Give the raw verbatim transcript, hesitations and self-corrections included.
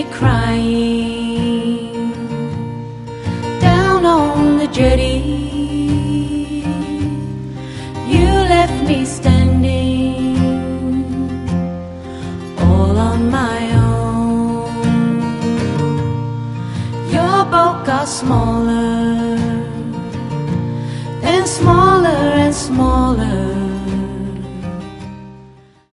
crying down on the jetty. You left me standing all on my own. Your boat got smaller